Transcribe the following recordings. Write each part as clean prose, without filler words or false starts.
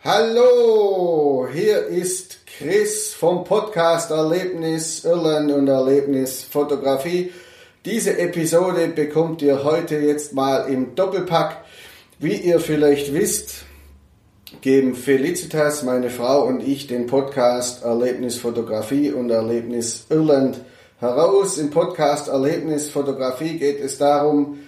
Hallo, hier ist Chris vom Podcast Erlebnis Irland und Erlebnis Fotografie. Diese Episode bekommt ihr heute jetzt mal im Doppelpack. Wie ihr vielleicht wisst, geben Felicitas, meine Frau, und ich den Podcast Erlebnis Fotografie und Erlebnis Irland heraus. Im Podcast Erlebnis Fotografie geht es darum,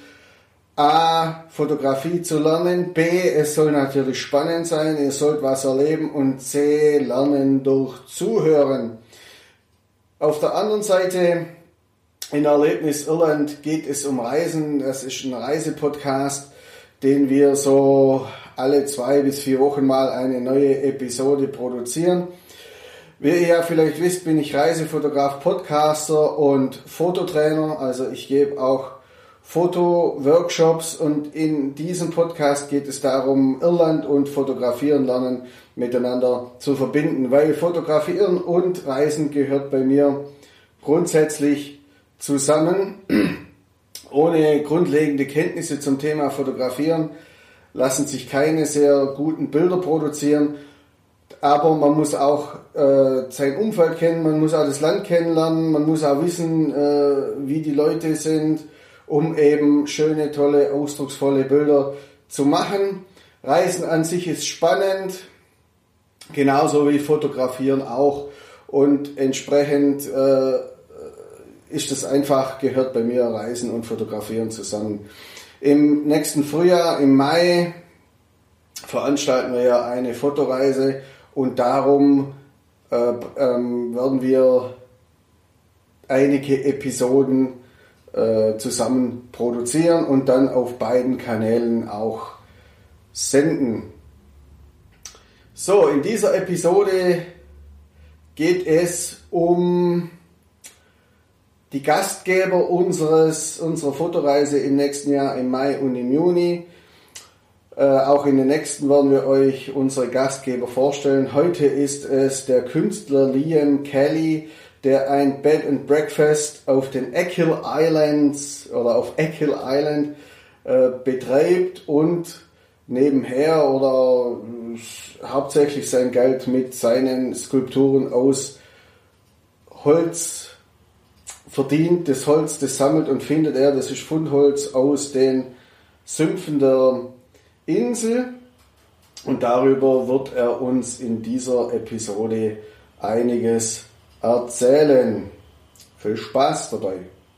A, Fotografie zu lernen, B, es soll natürlich spannend sein, ihr sollt was erleben, und C, lernen durch Zuhören. Auf der anderen Seite, in Erlebnis Irland geht es um Reisen. Das ist ein Reisepodcast, den wir so alle 2 bis 4 Wochen mal eine neue Episode produzieren. Wie ihr ja vielleicht wisst, bin ich Reisefotograf, Podcaster und Fototrainer, also ich gebe auch Fotoworkshops, und in diesem Podcast geht es darum, Irland und Fotografieren lernen miteinander zu verbinden, weil Fotografieren und Reisen gehört bei mir grundsätzlich zusammen. Ohne grundlegende Kenntnisse zum Thema Fotografieren lassen sich keine sehr guten Bilder produzieren, aber man muss auch sein Umfeld kennen, man muss auch das Land kennenlernen, man muss auch wissen, wie die Leute sind, um eben schöne, tolle, ausdrucksvolle Bilder zu machen. Reisen an sich ist spannend, genauso wie Fotografieren auch, und entsprechend ist es einfach, gehört bei mir Reisen und Fotografieren zusammen. Im nächsten Frühjahr, im Mai, veranstalten wir ja eine Fotoreise, und darum werden wir einige Episoden zusammen produzieren und dann auf beiden Kanälen auch senden. So, in dieser Episode geht es um die Gastgeber unserer Fotoreise im nächsten Jahr, im Mai und im Juni. Auch in den nächsten werden wir euch unsere Gastgeber vorstellen. Heute ist es der Künstler Liam Kelly, der ein Bed and Breakfast auf den Achill Islands oder auf Achill Island betreibt und nebenher oder hauptsächlich sein Geld mit seinen Skulpturen aus Holz verdient. Das Holz, das sammelt und findet er, das ist Fundholz aus den Sümpfen der Insel, und darüber wird er uns in dieser Episode einiges erzählen. Viel Spaß dabei.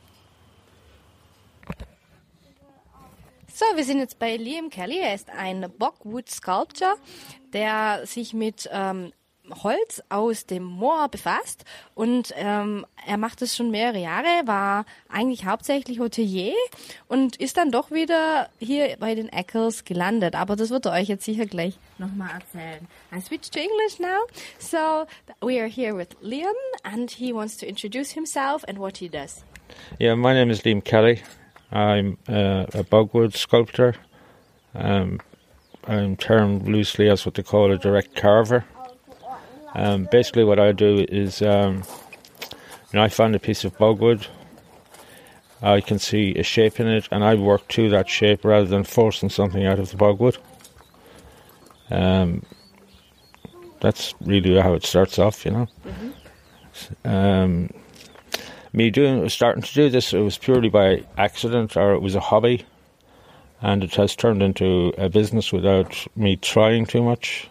So, wir sind jetzt bei Liam Kelly. Er ist ein Bogwood Sculptor, der sich mit Holz aus dem Moor befasst, und er macht es schon mehrere Jahre, war eigentlich hauptsächlich Hotelier und ist dann doch wieder hier bei den Achills gelandet. Aber das wird er euch jetzt sicher gleich nochmal erzählen. I switch to English now. So we are here with Liam, and he wants to introduce himself and what he does. Yeah, my name is Liam Kelly. I'm a bogwood sculptor. I'm termed loosely as what they call a direct carver. Basically what I do is I find a piece of bogwood, I can see a shape in it, and I work to that shape rather than forcing something out of the bogwood. That's really how it starts off, you know. Starting to do this, it was purely by accident, or it was a hobby, and it has turned into a business without me trying too much.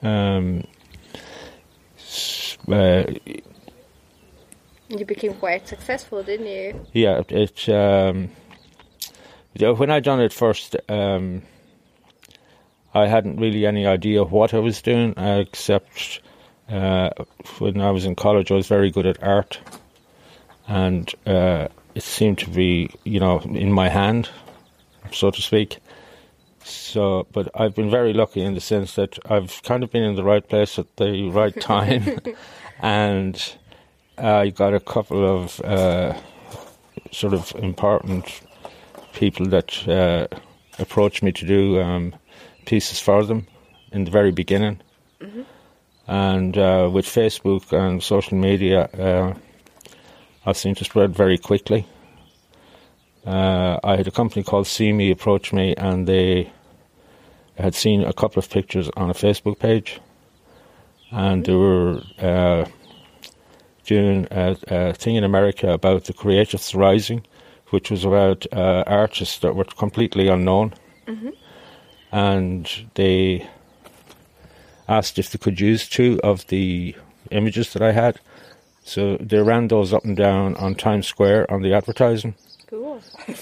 You became quite successful, didn't you? Yeah, when I done it first, I hadn't really any idea what I was doing, except when I was in college I was very good at art, and it seemed to be, in my hand, so to speak. So, but I've been very lucky in the sense that I've kind of been in the right place at the right time, and I got a couple of sort of important people that approached me to do pieces for them in the very beginning. And with Facebook and social media, I seemed to spread very quickly. I had a company called See Me approach me, and they had seen a couple of pictures on a Facebook page, and they were doing a thing in America about the Creatives Rising, which was about artists that were completely unknown. And they asked if they could use 2 of the images that I had. So they ran those up and down on Times Square on the advertising. Cool.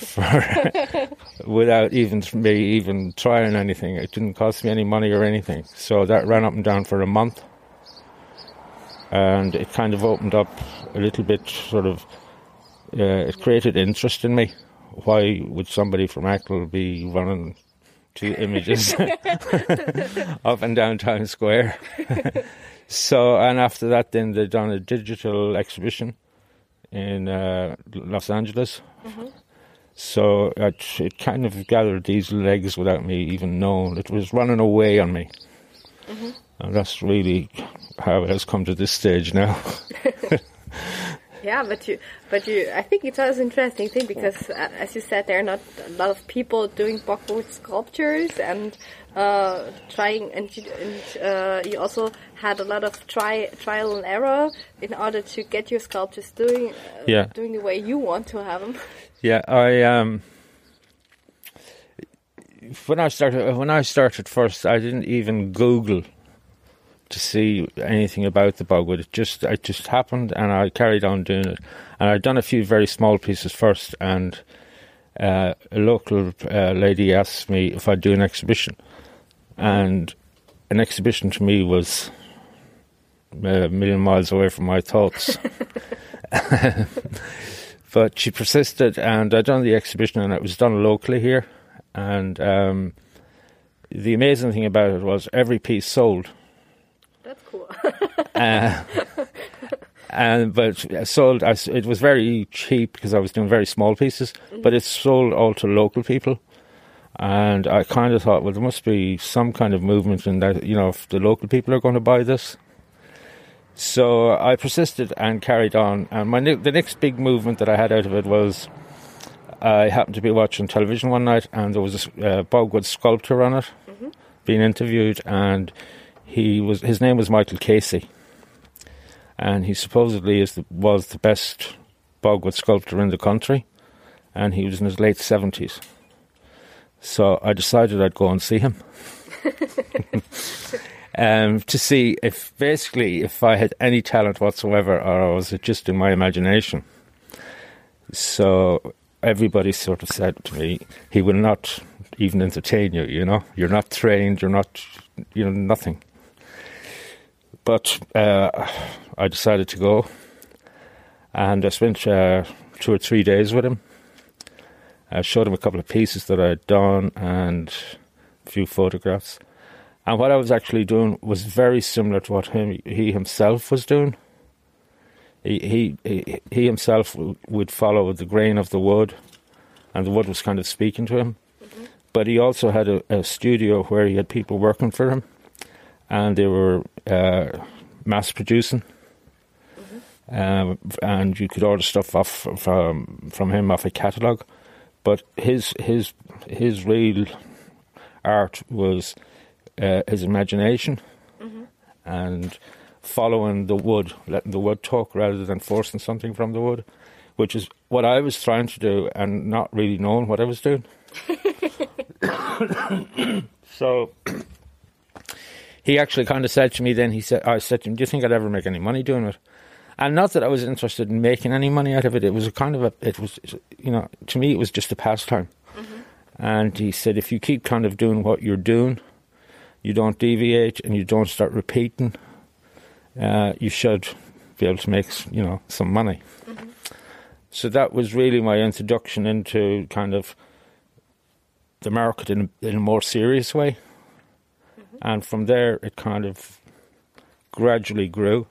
Without me even trying anything. It didn't cost me any money or anything. So that ran up and down for a month. And it kind of opened up a little bit, sort of, it created interest in me. Why would somebody from Achill be running 2 images up and down Times Square? So, and after that, then they done a digital exhibition in Los Angeles. So it kind of gathered these legs without me even knowing. It was running away on me. And that's really how it has come to this stage now. Yeah, but you, I think it's always an interesting thing because, as you said, there are not a lot of people doing bockwood sculptures and trying, and you also had a lot of trial and error in order to get your sculptures doing the way you want to have them. Yeah, when I started first, I didn't even Google to see anything about the bogwood. It just happened, and I carried on doing it. And I'd done a few very small pieces first, and a local lady asked me if I'd do an exhibition. And an exhibition to me was a million miles away from my thoughts. But she persisted, and I'd done the exhibition, and it was done locally here. And the amazing thing about it was every piece sold. That's cool. But sold. It was very cheap because I was doing very small pieces. But it sold all to local people, and I kind of thought, well, there must be some kind of movement in that. You know, if the local people are going to buy this. So I persisted and carried on. And the next big movement that I had out of it was I happened to be watching television one night, and there was a bogwood sculptor on it being interviewed, and his name was Michael Casey, and he supposedly was the best bogwood sculptor in the country, and he was in his late 70s. So I decided I'd go and see him. To see if I had any talent whatsoever, or was it just in my imagination. So everybody sort of said to me, he will not even entertain you, you know. You're not trained, you're not, nothing. But I decided to go, and I spent 2 or 3 days with him. I showed him a couple of pieces that I had done and a few photographs. And what I was actually doing was very similar to what he himself was doing. He himself would follow the grain of the wood, and the wood was kind of speaking to him. But he also had a studio where he had people working for him, and they were mass producing. And you could order stuff off from him off a catalogue. But his real art was his imagination and following the wood, letting the wood talk rather than forcing something from the wood, which is what I was trying to do and not really knowing what I was doing. So he actually kind of said to me then, I said to him, do you think I'd ever make any money doing it? And not that I was interested in making any money out of it. It was to me it was just a pastime. And he said, if you keep kind of doing what you're doing, you don't deviate and you don't start repeating, you should be able to make, some money. So that was really my introduction into kind of the market in a more serious way. And from there, it kind of gradually grew.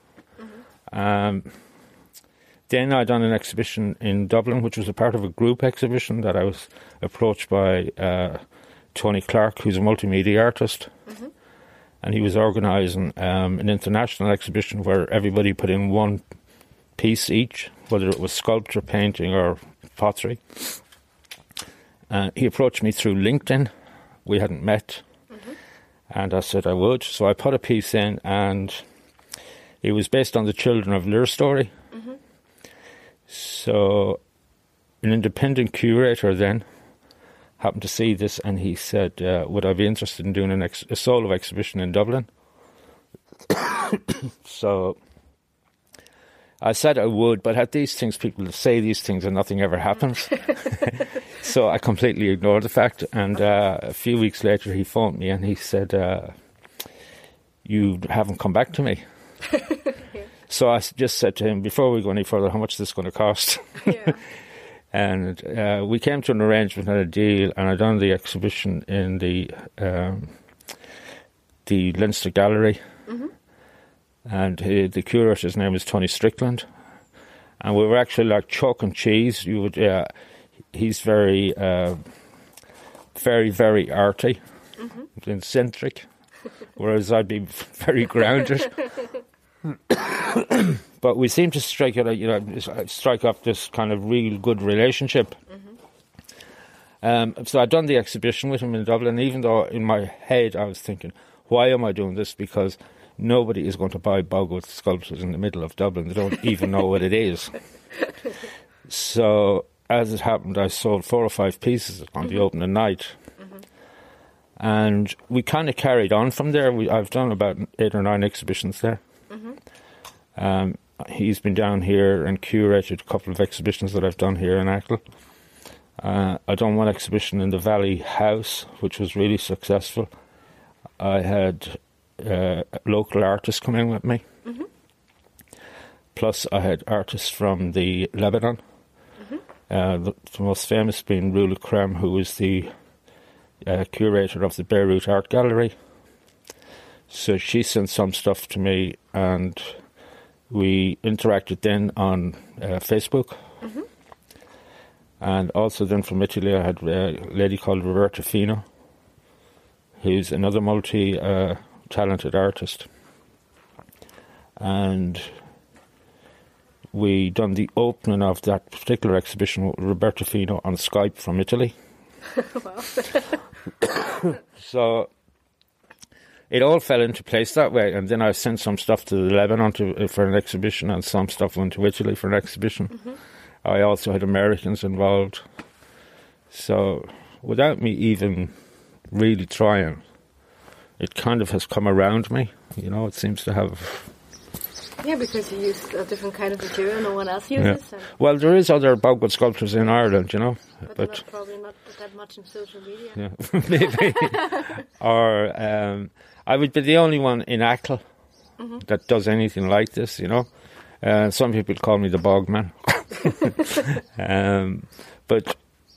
Then I done an exhibition in Dublin, which was a part of a group exhibition that I was approached by Tony Clark, who's a multimedia artist. And he was organising an international exhibition where everybody put in one piece each, whether it was sculpture, painting or pottery. He approached me through LinkedIn. We hadn't met. And I said I would. So I put a piece in, and it was based on the Children of Lir story. Mm-hmm. So an independent curator then happened to see this, and he said, would I be interested in doing a solo exhibition in Dublin? So I said I would, but at these things, people say these things and nothing ever happens. So I completely ignored the fact. And a few weeks later, he phoned me and he said, you haven't come back to me. So I just said to him, before we go any further, how much is this going to cost? Yeah. And we came to an arrangement and a deal, and I done the exhibition in the Leinster Gallery. Mm-hmm. And the curator's name is Tony Strickland, and we were actually like chalk and cheese. You would, he's very, very, very arty, mm-hmm. eccentric, whereas I'd be very grounded. But we seem to strike off this kind of real good relationship. Mm-hmm. So I'd done the exhibition with him in Dublin, even though in my head I was thinking, why am I doing this? Because nobody is going to buy bogwood sculptures in the middle of Dublin. They don't even know what it is. So, as it happened, I sold 4 or 5 pieces on the opening night. Mm-hmm. And we kind of carried on from there. I've done about 8 or 9 exhibitions there. Mm-hmm. He's been down here and curated a couple of exhibitions that I've done here in Achill. I done one exhibition in the Valley House, which was really successful. I had local artists come in with me. Mm-hmm. Plus I had artists from the Lebanon. Mm-hmm. The most famous being Rula Krem, who is the curator of the Beirut Art Gallery. So she sent some stuff to me, and we interacted then on Facebook. Mm-hmm. And also then from Italy I had a lady called Roberta Fino, who's another talented artist, and we done the opening of that particular exhibition with Roberta Fino on Skype from Italy. So it all fell into place that way, and then I sent some stuff to Lebanon for an exhibition, and some stuff went to Italy for an exhibition. Mm-hmm. I also had Americans involved, so without me even really trying, it kind of has come around me, it seems to have. Yeah, because you used a different kind of material no one else uses. Yeah. Well, there is other bogwood sculptures in Ireland, But probably not that much in social media. Yeah, maybe. Or I would be the only one in Achill mm-hmm. that does anything like this, Some people call me the Bogman. But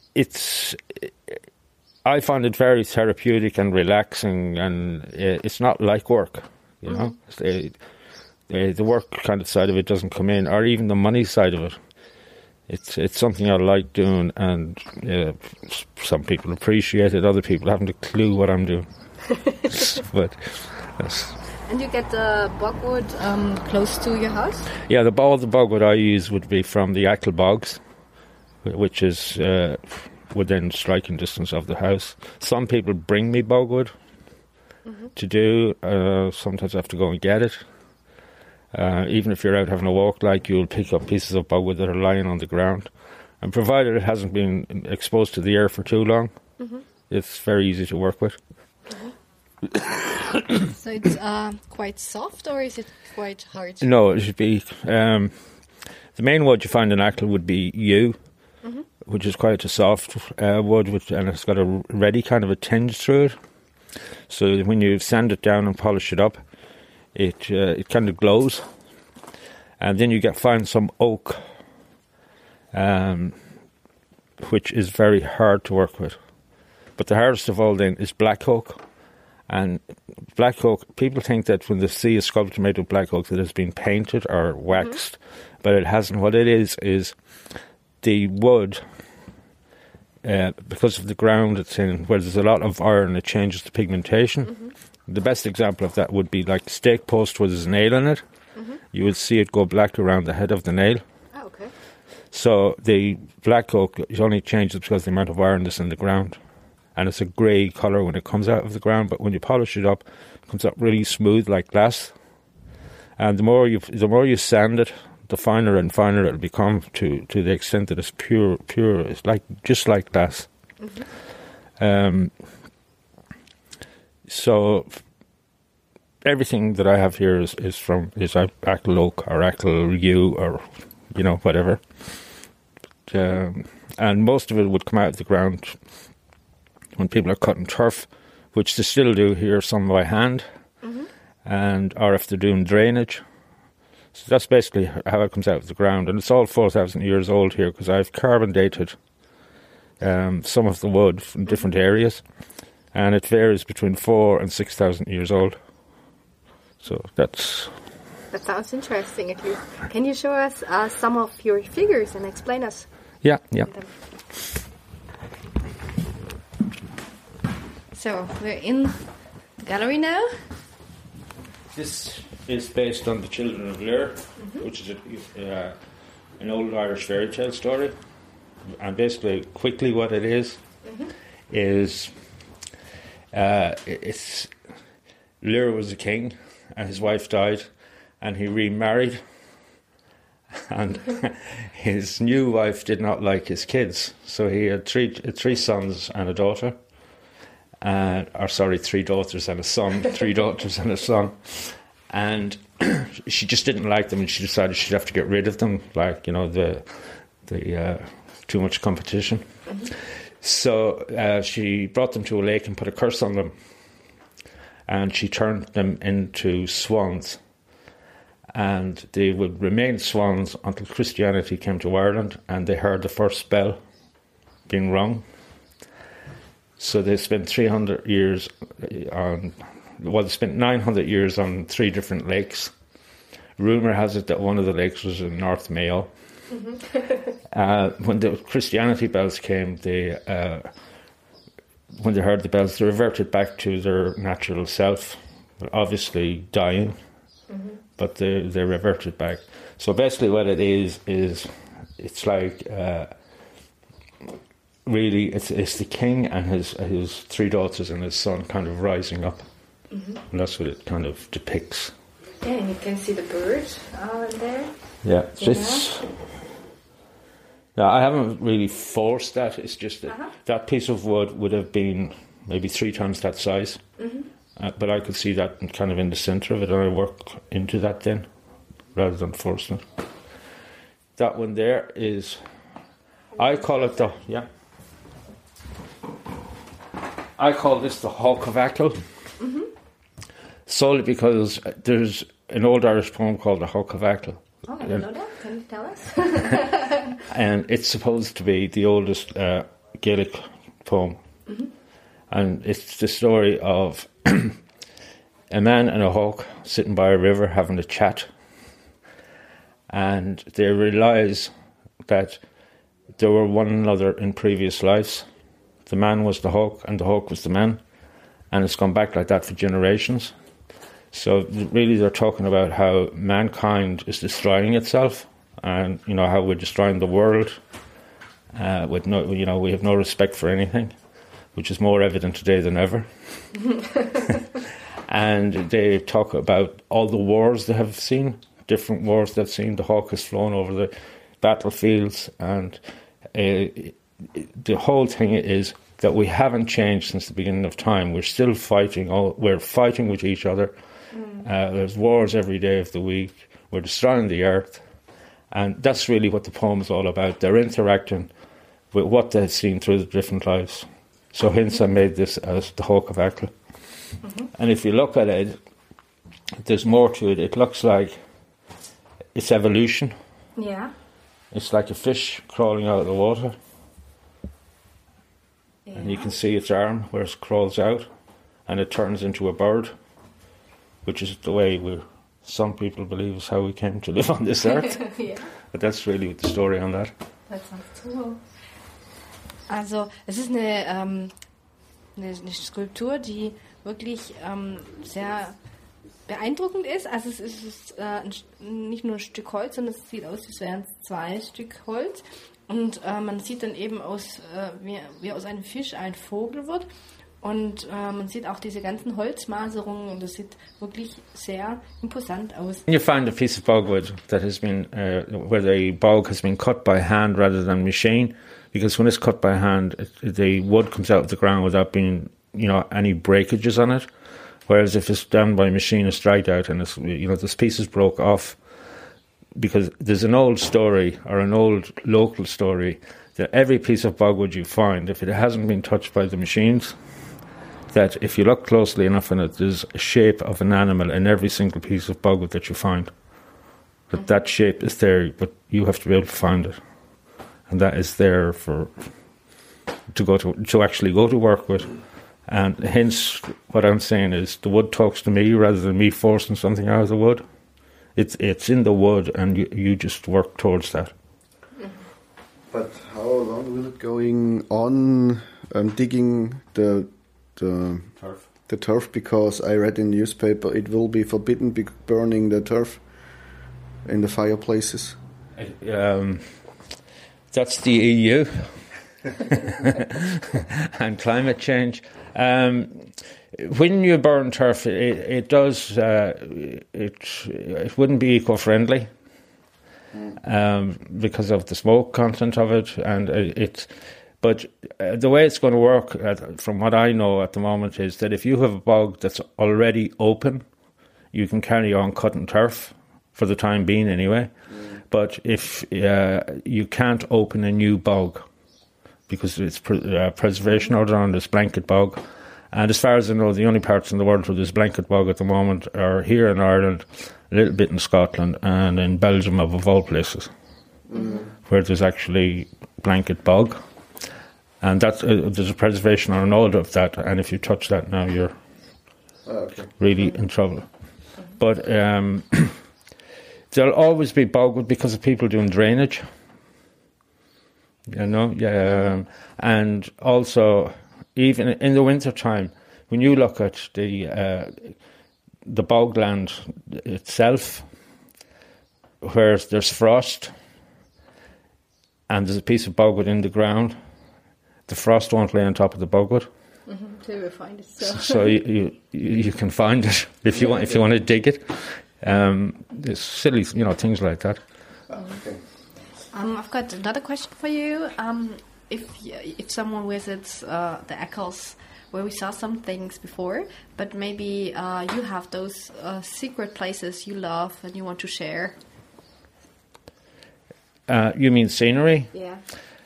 I find it very therapeutic and relaxing, and it's not like work, Mm-hmm. The work kind of side of it doesn't come in, or even the money side of it. It's something I like doing, and some people appreciate it, other people haven't a clue what I'm doing. But yes. And you get the bogwood close to your house? Yeah, all the bogwood I use would be from the Achill Bogs, which is within striking distance of the house. Some people bring me bogwood mm-hmm. to do. Sometimes I have to go and get it. Even if you're out having a walk, you'll pick up pieces of bogwood that are lying on the ground. And provided it hasn't been exposed to the air for too long, mm-hmm. it's very easy to work with. Mm-hmm. So it's quite soft, or is it quite hard? No, it should be. The main wood you find in Achill would be yew, mm-hmm. which is quite a soft wood, and it's got a ready kind of a tinge through it. So when you sand it down and polish it up, it kind of glows. And then you find some oak, which is very hard to work with. But the hardest of all then is black oak. And black oak, people think that when they see a sculpture made of black oak that has been painted or waxed, mm-hmm. but it hasn't. What it is the wood, because of the ground it's in, where there's a lot of iron, it changes the pigmentation. Mm-hmm. The best example of that would be like stake post where there's a nail in it. Mm-hmm. You would see it go black around the head of the nail. Oh, okay. So the black oak only changes because of the amount of iron that's in the ground. and it's a grey colour when it comes out of the ground, but when you polish it up, it comes out really smooth like glass. And the more you sand it, the finer and finer it'll become to the extent that it's pure. It's just like glass. So everything that I have here is Achill oak or Achill yew or whatever. And most of it would come out of the ground when people are cutting turf, which they still do here, some by hand, or if they're doing drainage. So that's basically how it comes out of the ground. And it's all 4,000 years old here because I've carbon dated some of the wood from different areas. And it varies between 4,000 and 6,000 years old. So that's... That sounds interesting, at least. Can you show us some of your figures and explain us? Yeah. So, we're in the gallery now. This is based on the Children of Lir, which is an old Irish fairy tale story. And basically, quickly what it is it's Lir was a king, and his wife died, and he remarried. And his new wife did not like his kids, so he had three sons and a daughter. 3 daughters and a son, 3 daughters and a son. And she just didn't like them, and she decided she'd have to get rid of them, the too much competition. So she brought them to a lake and put a curse on them. And she turned them into swans. And they would remain swans until Christianity came to Ireland and they heard the first bell being rung. So they spent 300 years they spent 900 years on 3 different lakes. Rumour has it that one of the lakes was in North Mayo. When the Christianity bells came, when they heard the bells, they reverted back to their natural self, obviously dying, but they reverted back. So basically what it is it's like... really, it's the king and his 3 daughters and his son kind of rising up. And that's what it kind of depicts. Yeah, and you can see the bird there. Yeah, Now, I haven't really forced that. It's just that that piece of wood would have been maybe 3 times that size. But I could see that kind of in the centre of it, and I work into that then, rather than forcing it. That one there is... I call it I call this the Hawk of Achill, solely because there's an old Irish poem called the Hawk of Achill. Oh, I don't know that. Can you tell us? And it's supposed to be the oldest Gaelic poem. And it's the story of a man and a hawk sitting by a river having a chat. And they realise that they were one another in previous lives. The man was the hawk and the hawk was the man. And it's gone back like that for generations. So really they're talking about how mankind is destroying itself and, how we're destroying the world. With no, we have no respect for anything, which is more evident today than ever. And they talk about all the wars they have seen, different wars they've seen. The hawk has flown over the battlefields, and the whole thing is that we haven't changed since the beginning of time. We're still fighting. We're fighting with each other. There's wars every day of the week. We're destroying the earth. And that's really what the poem is all about. They're interacting with what they've seen through the different lives. So hence I made this as the Hawk of Achill. And if you look at it, there's more to it. It looks like it's evolution. Yeah. It's like a fish crawling out of the water. Yeah. And you can see its arm where it crawls out and it turns into a bird, which is the way some people believe is how we came to live on this earth. Ja. But that's really the story on that. Das ist cool. Also, es ist eine Skulptur, die wirklich sehr beeindruckend ist. Also es ist nicht nur ein Stück Holz, sondern es sieht aus, als wären es 2 Stück Holz. Und man sieht dann eben wie aus einem Fisch ein Vogel wird. Und man sieht auch diese ganzen Holzmaserungen und das sieht wirklich sehr imposant aus. You find a piece of bogwood that has been, where the bog has been cut by hand rather than machine, because when it's cut by hand, the wood comes out of the ground without being, any breakages on it. Whereas if it's done by machine, it's dried out and it's, this pieces broke off. Because there's an old story or an old local story that every piece of bogwood you find, if it hasn't been touched by the machines, that if you look closely enough in it, there's a shape of an animal in every single piece of bogwood that you find. That shape is there, but you have to be able to find it. And that is there to actually go to work with. And hence, what I'm saying is the wood talks to me rather than me forcing something out of the wood. It's in the wood, and you just work towards that. But how long will it going on digging the turf? The turf, because I read in the newspaper it will be forbidden burning the turf in the fireplaces. That's the EU and climate change. When you burn turf, it does. It wouldn't be eco-friendly because of the smoke content of it, and But the way it's going to work, from what I know at the moment, is that if you have a bog that's already open, you can carry on cutting turf for the time being, anyway. But if you can't open a new bog because it's preservation order on this blanket bog. And as far as I know, the only parts in the world where there's blanket bog at the moment are here in Ireland, a little bit in Scotland, and in Belgium, of all places, where there's actually blanket bog. And that's there's a preservation on order of that, and if you touch that now, you're really in trouble. But there'll always be bogwood because of people doing drainage, and also, even in the winter time, when you look at the bogland itself, where there's frost and there's a piece of bogwood in the ground, the frost won't lay on top of the bogwood. So we find it. So you can find it if you want to dig it. It's silly, things like that. Okay. I've got another question for you. If someone visits the Eccles, where we saw some things before, but maybe you have those secret places you love and you want to share. You mean scenery? Yeah.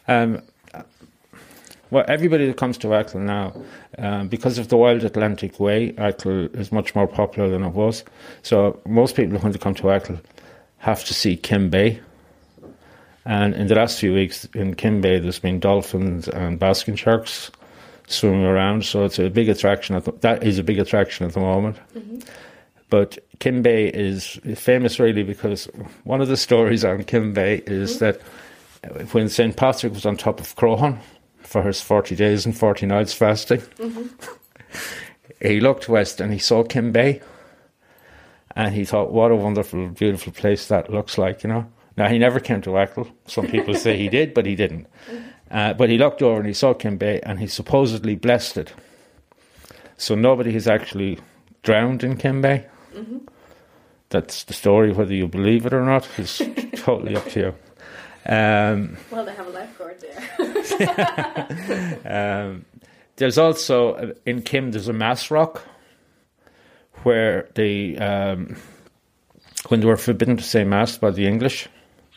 Well, everybody that comes to Achill now, because of the Wild Atlantic Way, Achill is much more popular than it was. So most people who come to Achill have to see Kim Bay. And in the last few weeks in Kim Bay, there's been dolphins and basking sharks swimming around. So it's a big attraction. That is a big attraction at the moment. Mm-hmm. But Kim Bay is famous really because one of the stories on Kim Bay is that when St. Patrick was on top of Croghan for his 40 days and 40 nights fasting, he looked west and he saw Kim Bay. And he thought, what a wonderful, beautiful place that looks like, Now, he never came to Achill. Some people say he did, but he didn't. But he looked over and he saw Kim Bay and he supposedly blessed it. So nobody has actually drowned in Kim Bay. Mm-hmm. That's the story. Whether you believe it or not is totally up to you. Well, they have a lifeguard there. There's also, in Kim, there's a mass rock where when they were forbidden to say mass by the English,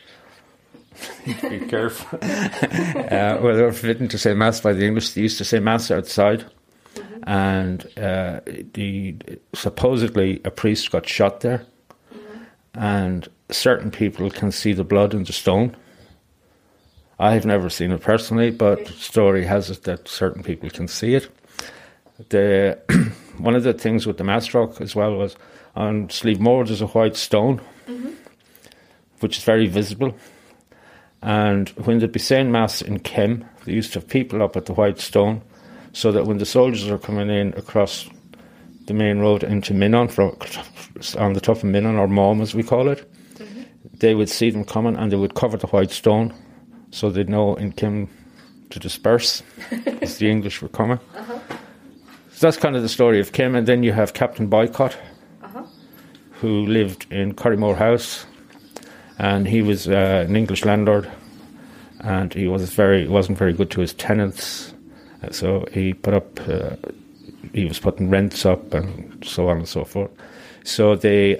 be careful, when they were forbidden to say mass by the English, they used to say mass outside, and supposedly a priest got shot there, and certain people can see the blood in the stone. I've never seen it personally, but the story has it that certain people can see it. One of the things with the mass rock as well was on Slievemore there's a white stone, which is very visible. And when they'd be saying mass in Kim, they used to have people up at the white stone, so that when the soldiers are coming in across the main road into Minnon, on the top of Minnon, or Mom as we call it. They would see them coming and they would cover the white stone so they'd know in Kim to disperse as the English were coming. So that's kind of the story of Kim. And then you have Captain Boycott, who lived in Corrymore House, and he was an English landlord, and he wasn't very good to his tenants, so he was putting rents up and so on and so forth. So they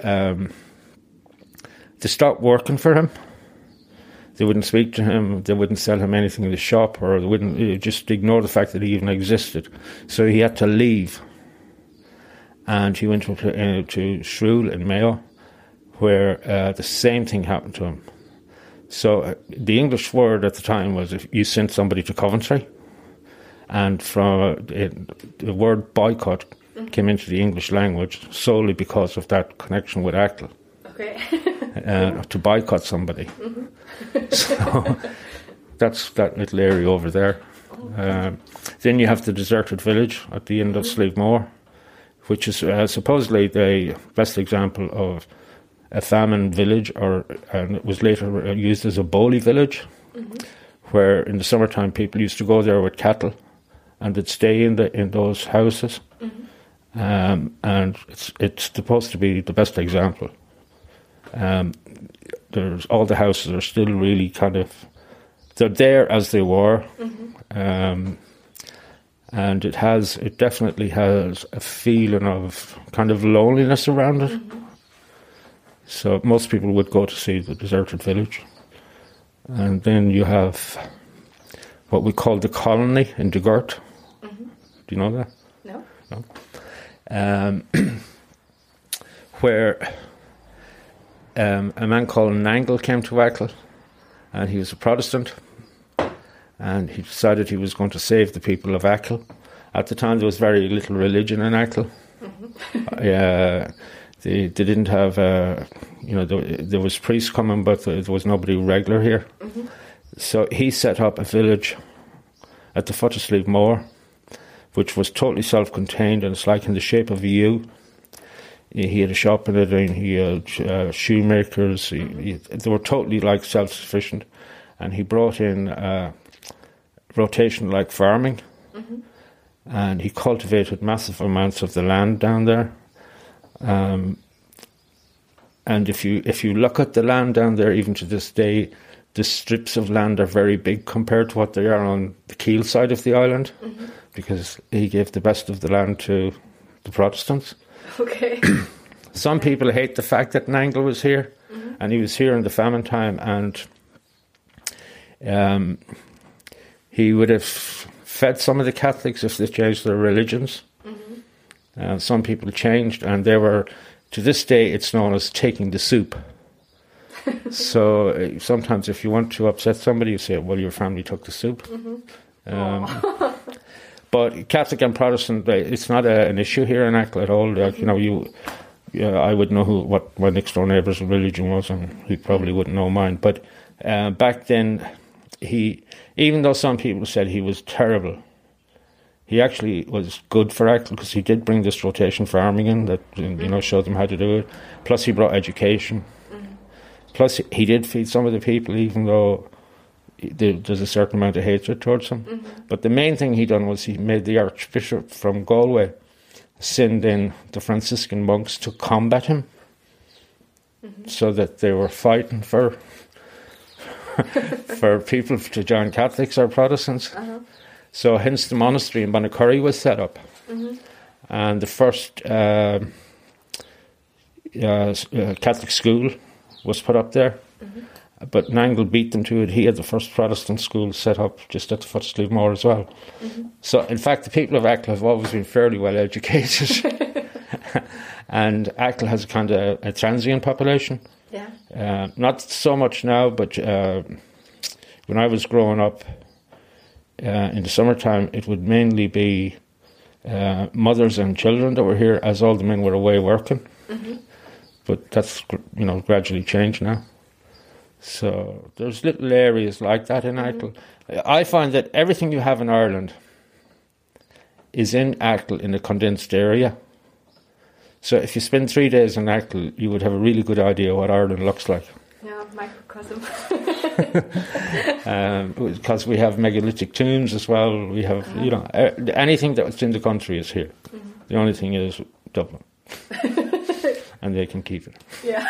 stopped working for him. They wouldn't speak to him. They wouldn't sell him anything in the shop, or they wouldn't just ignore the fact that he even existed. So he had to leave, and he went to Shrule in Mayo, where the same thing happened to him. So the English word at the time was if you sent somebody to Coventry, and from the word boycott came into the English language solely because of that connection with Achill. Okay. To boycott somebody. So that's that little area over there. Then you have the deserted village at the end of Slievemore, which is supposedly the best example of a famine village, and it was later used as a bowlie village, where in the summertime people used to go there with cattle and they'd stay in those houses. And it's supposed to be the best example. There's all the houses are still really they're there as they were, and it definitely has a feeling of kind of loneliness around it. So most people would go to see the deserted village. And then you have what we call the colony in Dugurt. Do you know that? No. Where a man called Nangle came to Achill, and he was a Protestant, and he decided he was going to save the people of Achill. At the time, there was very little religion in Achill. They didn't have, there was priests coming, but there was nobody regular here. So he set up a village at the foot of Slievemore, which was totally self-contained, and it's like in the shape of a U. He had a shop in it, and he had shoemakers. They were totally like self-sufficient, and he brought in rotation-like farming, and he cultivated massive amounts of the land down there. And if you look at the land down there, even to this day, the strips of land are very big compared to what they are on the Kiel side of the island, because he gave the best of the land to the Protestants. Okay. Some people hate the fact that Nangle was here, and he was here in the famine time, and he would have fed some of the Catholics if they changed their religions. Some people changed, and they were, to this day, it's known as taking the soup. So sometimes if you want to upset somebody, you say, well, your family took the soup. But Catholic and Protestant, it's not an issue here in Achill at all. Like, I would know what my next door neighbour's religion was, and he probably wouldn't know mine. But back then, even though some people said he was terrible, he actually was good for Achill, because he did bring this rotation farming in that showed them how to do it. Plus, he brought education. Plus, he did feed some of the people, even though there's a certain amount of hatred towards him. But the main thing he done was he made the Archbishop from Galway send in the Franciscan monks to combat him, so that they were fighting for people to join Catholics or Protestants. So hence the monastery in Bonacurry was set up. And the first Catholic school was put up there. But Nangle beat them to it. He had the first Protestant school set up just at the foot of Slievemore as well. So, in fact, the people of Achill have always been fairly well educated. And Achill has kind of a transient population. Not so much now, but when I was growing up, in the summertime, it would mainly be mothers and children that were here, as all the men were away working. But that's gradually changed now. So there's little areas like that in Achill. I find that everything you have in Ireland is in Achill in a condensed area. So if you spend 3 days in Achill, you would have a really good idea what Ireland looks like. Yeah, microcosm. Because we have megalithic tombs as well. We have, anything that's in the country is here. Mm-hmm. The only thing is Dublin. And they can keep it. Yeah.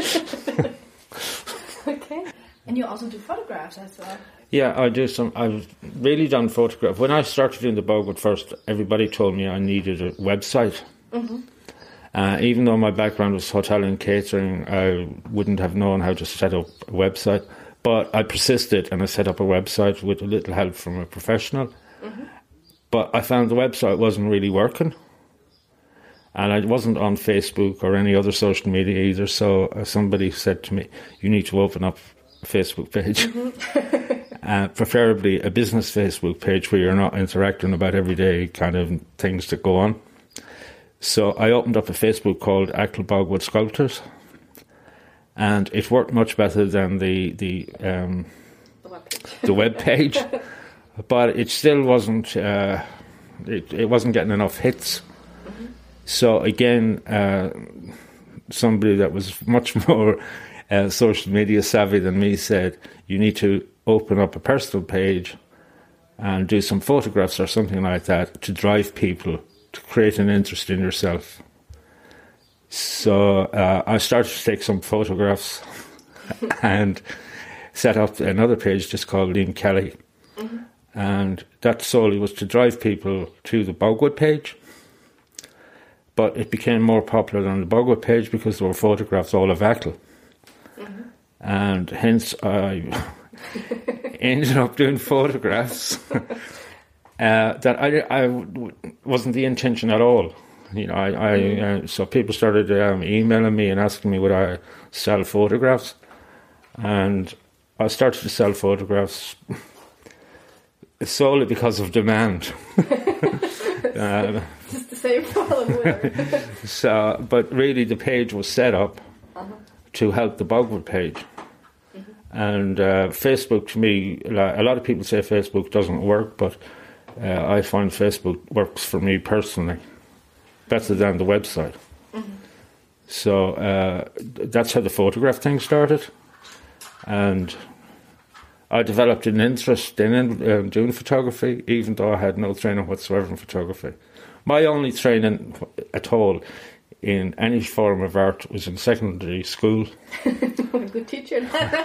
Okay. And you also do photographs as well. Yeah, I do some. I've really done photograph. When I started doing the Bogwood first, everybody told me I needed a website. Mm-hmm. Even though my background was hotel and catering, I wouldn't have known how to set up a website. But I persisted and I set up a website with a little help from a professional. Mm-hmm. But I found the website wasn't really working. And I wasn't on Facebook or any other social media either. So somebody said to me, you need to open up a Facebook page. Mm-hmm. Preferably a business Facebook page where you're not interacting about everyday kind of things that go on. So I opened up a Facebook called Achill Bogwood Sculptors, and it worked much better than the web page, but it still wasn't it wasn't getting enough hits. Mm-hmm. So again, somebody that was much more social media savvy than me said, you need to open up a personal page and do some photographs or something like that to drive people to create an interest in yourself. So I started to take some photographs and set up another page just called Liam Kelly. Mm-hmm. And that solely was to drive people to the Bogwood page. But it became more popular than the Bogwood page because there were photographs all of Achill. Mm-hmm. And hence I ended up doing photographs that I wasn't the intention at all. So people started emailing me and asking me would I sell photographs, and I started to sell photographs solely because of demand. Just the same problem. But really the page was set up to help the Bogwood page. Mm-hmm. And Facebook, to me, a lot of people say Facebook doesn't work, but I find Facebook works for me personally better than the website. Mm-hmm. So that's how the photograph thing started. And I developed an interest in doing photography, even though I had no training whatsoever in photography. My only training at all in any form of art was in secondary school. Good teacher.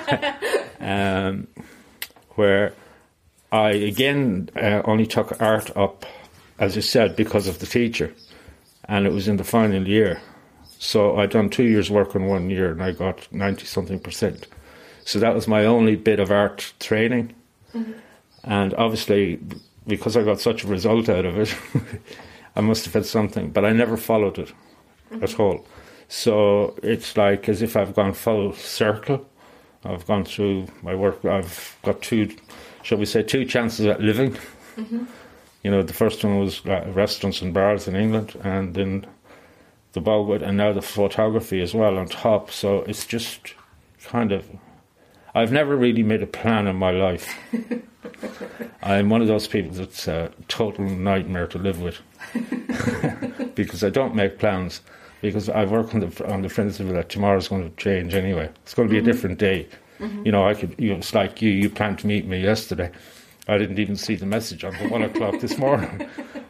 Where I, again, only took art up, as I said, because of the teacher. And it was in the final year. So I'd done 2 years' work in 1 year and I got 90-something%. So that was my only bit of art training. Mm-hmm. And obviously, because I got such a result out of it, I must have had something. But I never followed it at all. So it's like as if I've gone full circle. I've gone through my work. I've got two chances at living. Mm-hmm. The first one was restaurants and bars in England, and then the Bogwood, and now the photography as well on top. So it's just kind of... I've never really made a plan in my life. I'm one of those people that's a total nightmare to live with. Because I don't make plans. Because I work on the principle that tomorrow's going to change anyway. It's going to be a different day. Mm-hmm. It's like you planned to meet me yesterday. I didn't even see the message until 1 o'clock this morning.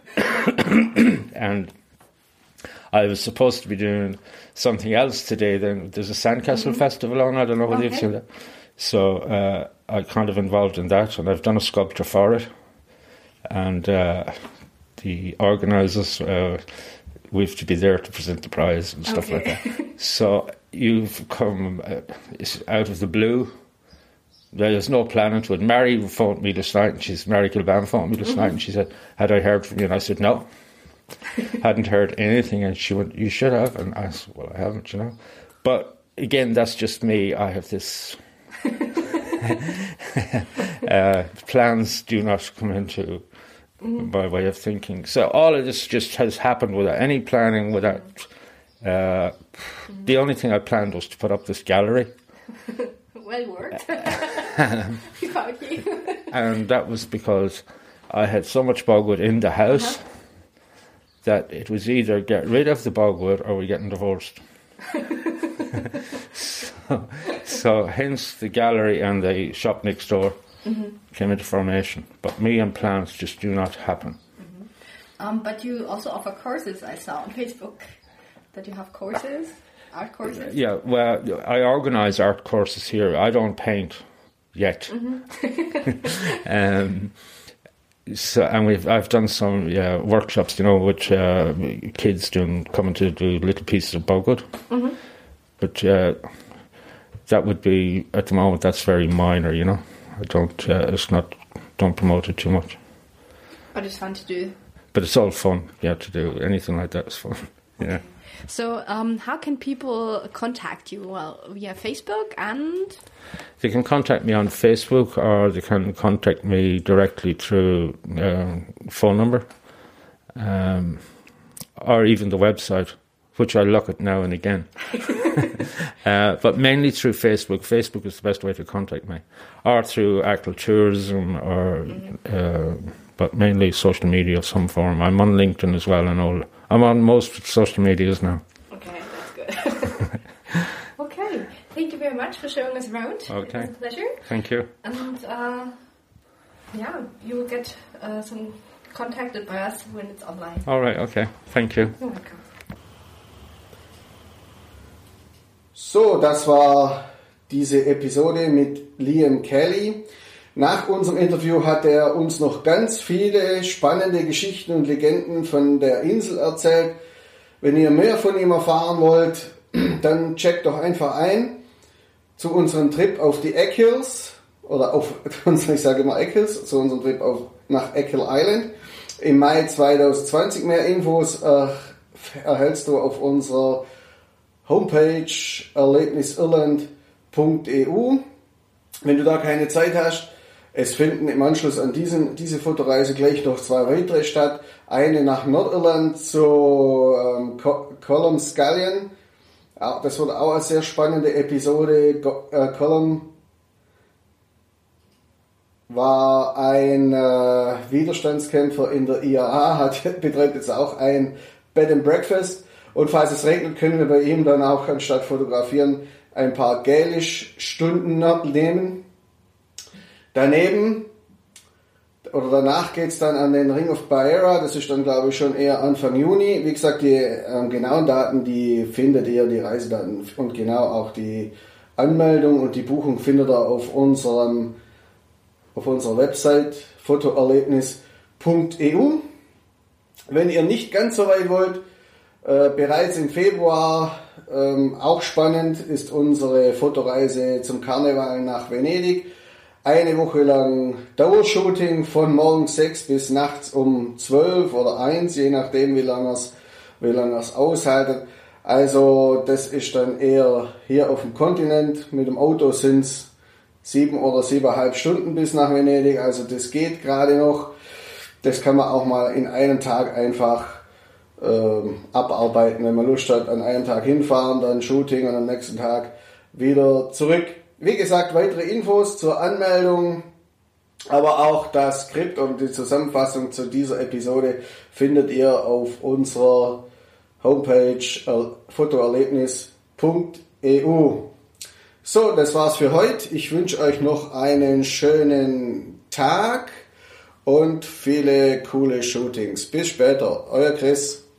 And I was supposed to be doing something else today. Then there's a Sandcastle Festival on. I don't know whether you've seen that. So I kind of involved in that, and I've done a sculpture for it. And the organisers, we have to be there to present the prize and stuff like that. So you've come out of the blue. There's no planning to it. Mary phoned me this night, and Mary Kilban phoned me this night, and she said, had I heard from you? And I said, no. Hadn't heard anything. And she went, you should have. And I said, well, I haven't, But again, that's just me. I have this... plans do not come into my way of thinking. So all of this just has happened without any planning, without... the only thing I planned was to put up this gallery. Well worked. And that was because I had so much Bogwood in the house that it was either get rid of the bogwood or we're getting divorced. so hence the gallery and the shop next door came into formation. But me and plants just do not happen. But you also offer courses, I saw on Facebook, that you have courses, art courses. Yeah, well, I organise art courses here. I don't paint yet. So, and I've done some workshops, with kids coming to do little pieces of bogwood. But that would be, at the moment, that's very minor, I don't promote it too much. But it's fun to do. But it's all fun, to do anything like that is fun. Yeah. So, how can people contact you? Well, via Facebook and? They can contact me on Facebook, or they can contact me directly through phone number, or even the website, which I look at now and again. But mainly through Facebook. Facebook is the best way to contact me, or through Achill Tourism, or but mainly social media of some form. I'm on LinkedIn as well, and all. I'm on most social medias now. Okay, that's good. Okay, thank you very much for showing us around. Okay. It was a pleasure. Thank you. And you will get some contacted by us when it's online. All right, okay. Thank you. You're welcome. So, das war diese Episode mit Liam Kelly. Nach unserem Interview hat er uns noch ganz viele spannende Geschichten und Legenden von der Insel erzählt. Wenn ihr mehr von ihm erfahren wollt, dann checkt doch einfach ein zu unserem Trip auf die Achilles, oder ich sage immer Achilles, zu unserem Trip nach Achill Island im Mai 2020. Mehr Infos erhältst du auf unserer Homepage erlebnisirland.eu. Wenn du da keine Zeit hast, es finden im Anschluss an diese Fotoreise gleich noch 2 weitere statt. Eine nach Nordirland zu Columscallion. Das wird auch eine sehr spannende Episode. Colum war ein Widerstandskämpfer in der IAA, betreibt jetzt auch ein Bed and Breakfast. Und falls es regnet, können wir bei ihm dann auch anstatt fotografieren ein paar Gälisch-Stunden nehmen. Danach geht's dann an den Ring of Baera, das ist dann glaube ich schon eher Anfang Juni. Wie gesagt, die genauen Daten, die findet ihr, die Reisedaten und genau auch die Anmeldung und die Buchung findet ihr auf unserer Website fotoerlebnis.eu. Wenn ihr nicht ganz so weit wollt, bereits im Februar, auch spannend, ist unsere Fotoreise zum Karneval nach Venedig. Eine Woche lang Dauershooting von morgens 6 bis nachts um 12 oder 1, je nachdem wie lange es aushaltet. Also das ist dann eher hier auf dem Kontinent. Mit dem Auto sind es 7 oder 7,5 Stunden bis nach Venedig. Also das geht gerade noch. Das kann man auch mal in einem Tag einfach abarbeiten, wenn man Lust hat, an einem Tag hinfahren, dann Shooting und am nächsten Tag wieder zurück. Wie gesagt, weitere Infos zur Anmeldung, aber auch das Skript und die Zusammenfassung zu dieser Episode findet ihr auf unserer Homepage fotoerlebnis.eu. So, das war's für heute. Ich wünsche euch noch einen schönen Tag und viele coole Shootings. Bis später, euer Chris.